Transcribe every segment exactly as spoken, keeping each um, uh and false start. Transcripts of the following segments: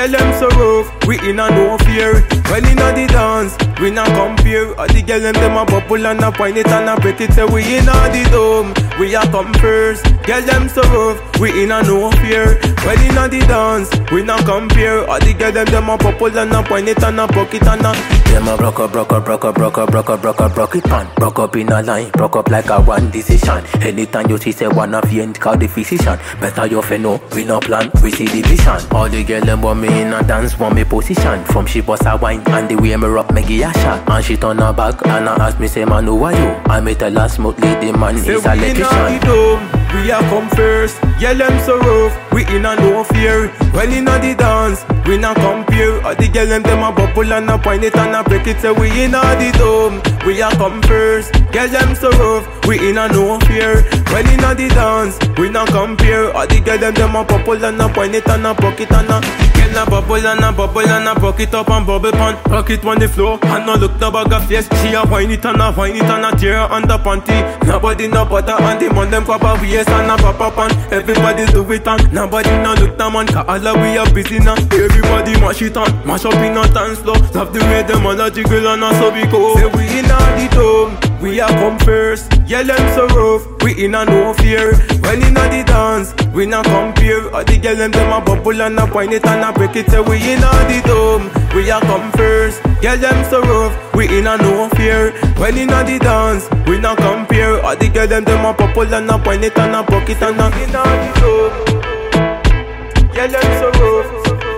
girl them so rough, we in a no fear. When in a the dance, we not compare. All the girl them them a bubble and a point it and a break it. Say we in a the dome, we a come first. Girl them so rough, we in a no fear. When in a the dance, we not compare. All the girl them them a bubble and a point it and a pocket and a. Them a broke up, broke up, broke up, broke up, broke up, broke up, broke it pan. Broke up in a line, broke up like a one decision. Anytime you see say one of you ain't call the physician. Better you fi know, we no plan, we see the vision. All the girl them want me in a dance, want me position. From she bust a wine and the way me rock me give a shot. And she turn her back and I ask me say man who are you? I me tell her smoothly the man say is a electrician. We a come first, yeah them so rough, we in a no fear. When in a the dance, we not compare. All the girl them them a bubble and a point it and a break it. Say we in a the dome, we a come first. Girl them so rough, we in a no fear. When in a the dance, we not compare. All the girl them them a bubble and a point it and a pocket and a. Girl a bubble and a bubble and a pocket up and bubble pan. Pocket on the floor and no look no bag of face. She a whine it and a whine it and a tear on the panty. Nobody no butter and the man them pop a waist and a pop up and everybody do it and nobody no look no man. Cause all of we are busy now. Everybody mash it on, mash up in a dance floor. Love the way them all a jiggle and a so we go. Say we in a the dome, we a come first. Yeah them so rough, we in a no fear. When in a the dance, we not compare. All the girl them them a bubble and a point it and a break it. Say we in a the dome, we a come first. Yeah them so rough, we in a no fear. When in a the dance, we not compare. All the girl them them a bubble and a point it and a pocket and a. In a the dome, yeah them so rough.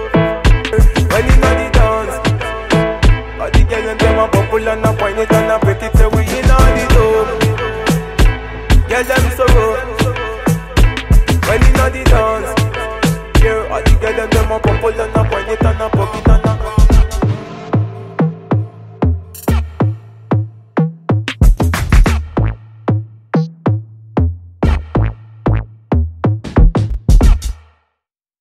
When in a the dance, all the girl them them a bubble and a point it and a break it. Say we in a the dome, yeah them so rough. When in a the dance, yeah all the girl them them a bubble and a point it and a pocket and a.